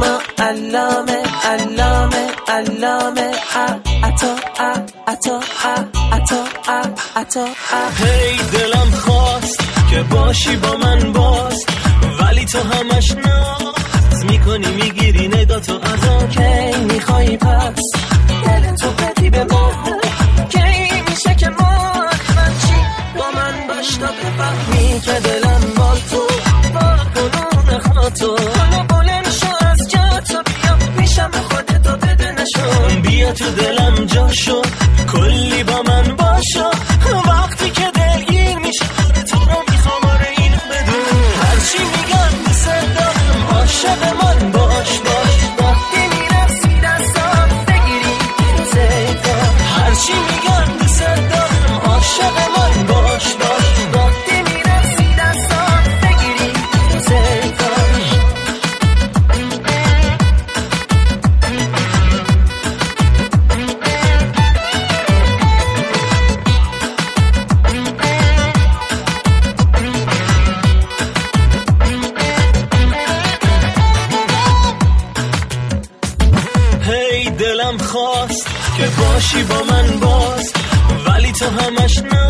ما علامه علامه علامه عطا عطا عطا عطا. هی دلم خواست که باشی با من باز، ولی تو همش ناز میکنی میگیری نگاتو ازم. کی میخوایی پس دل تو بدی به من؟ کی میشه که من چی با من باش تا بفهمی که دلم با تو با کنون خاطر. حالا بلند شو از جا تو بیا میشم به خودتو بده نشون. بیا تو دلم جا شو کلی با من باشو، وقتی که دلگیر میشه تو رو میخوام آره اینو بدون. هرچی میگن دوست دارم عاشق من باش باش. وقتی میرسی دستام بگیری زیتا، هرچی میگن دوست دارم عاشق من باش باش. وقتی میرسی دستام بگیری زیتا. هی دلم خواست که باشی با من باز، ولی تو همش